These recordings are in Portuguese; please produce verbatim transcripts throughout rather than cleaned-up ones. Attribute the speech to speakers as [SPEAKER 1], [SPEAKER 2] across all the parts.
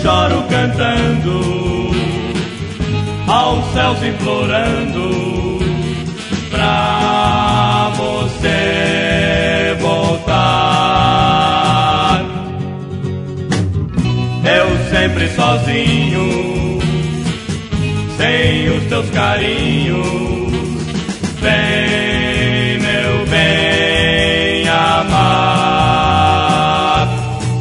[SPEAKER 1] choro cantando, aos céus implorando, pra você voltar. Eu sempre sozinho, sem os teus carinhos, vem, meu bem, amar.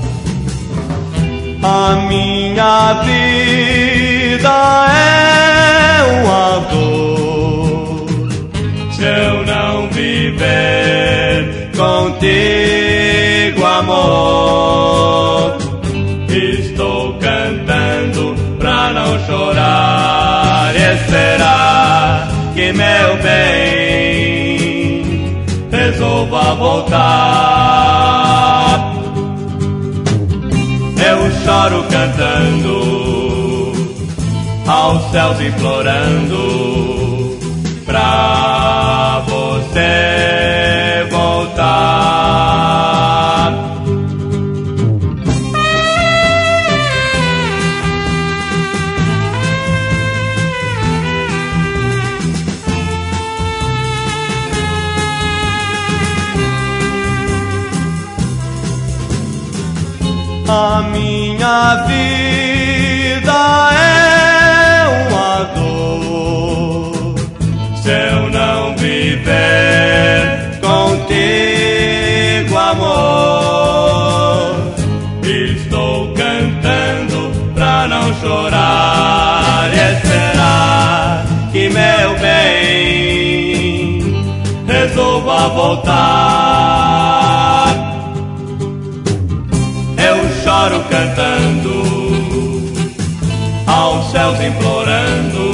[SPEAKER 1] A minha vida é uma dor se eu não viver contigo, amor. Estou cantando pra não chorar e esperar que meu bem resolva voltar. Eu choro cantando, aos céus implorando, pra você voltar. A minha vida é uma dor se eu não viver contigo, amor. Estou cantando pra não chorar e esperar que meu bem resolva voltar. Eu choro cantando, aos céus implorando,